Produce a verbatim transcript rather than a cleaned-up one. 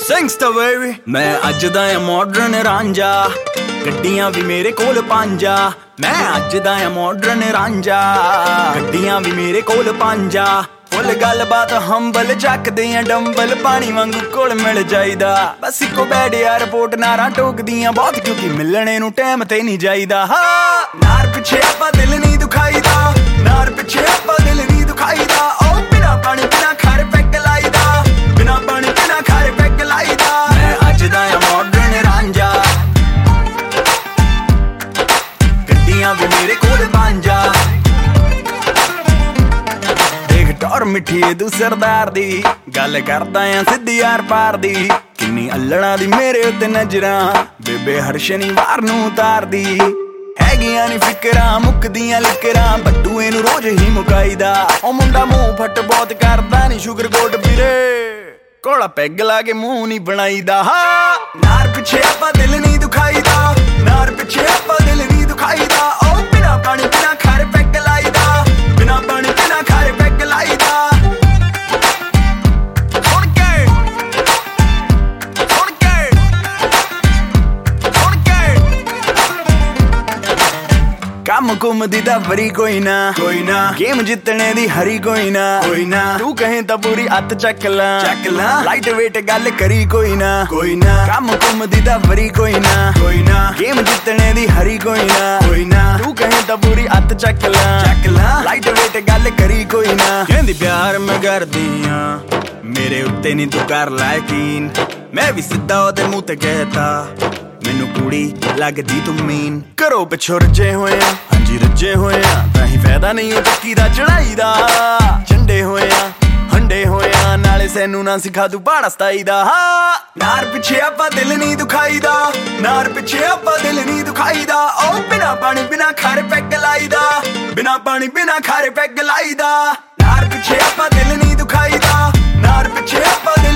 Singsta baby मैं अज दा modern Ranjha गड्डियां भी मेरे कोल पांजा मैं अज दा मॉडर्न रांझा गड्डियां भी मेरे कोल पांजा फुल गल बात हंबल चकदे आ डंबल पानी वांगू कोल मिल जाईदा बस इको बैड एयरपोर्ट नारा टोकदियां बहुत क्योंकि मिलने नू टाइम ते नहीं जाईदा हाँ नार पिछे आपा दिल नहीं दुखाईदा नार पिछे आपा दिल नहीं दुखाईदा ओ बिना पानी बिना खारे पैग लाईदा बिना पानी बिना खारे पैग लाईदा मैं अज दा मॉडर्न रांझा गड्डियां भी मेरे कोल पांजा टौर मिठी तू सरदार दी गल करदा आ सिद्धी यार पार दी किन्नी अल्लड़ा दी मेरे उत्ते नजरां बेबे हर शनिवार नू उतारदी हैगियां नी फिकरां मुकदियां लिकरां बट्टू इनू रोज ही मुकाईदा ओ मुंडा मूंह फट बहुत करदा नी शुगर कोट पीरे कोला पैग ला के मूंह नी बनाईदा हाँ नार पिछे आपा दिल नहीं दुखाईदा नार पिछे आपा दिल नहीं दुखाईदा ओ बिना पानी बिना खारे पैग लाईदा बिना पानी बिना खारे पैग लाईदा काम कुम दी ता वरी कोई ना कोई ना गेम जितने दी हरी कोई ना कोई ना तू कहे ता पूरी अत चक ला चक ला लाइट वेट गल करी कोई ना कोई ना काम कुम दी ता वरी कोई ना कोई ना गेम जितने दी हरी कोई ना कोई ना तू कहे ता पूरी अत चक ला चक ला लाइट वेट गल करी कोई ना कहंदी प्यार मैं करदी हां मेरे उत्ते नहीं तू कर लै यकीन मैं भी सिद्धा ओदे मुंह ते कहता मैनू कुड़ी लगदी तू मीन करो पिछो रजे होए हांजी रजे होए ताही फायदा नहीं हो पक्की दा चढ़ाई दा झंडे होए हंडे होए नाले सैनू ना सिखा तू पहाड़ा सताई दा हाँ नार पिछे आपा दिल नहीं दुखाईदा नार पिछे आपा दिल नहीं दुखाईदा ओ बिना पानी बिना खारे पैग लाईदा बिना पानी बिना खारे पैग लाईदा नार पिछे आपा दिल नहीं दुखाईदा नार पिछे आपा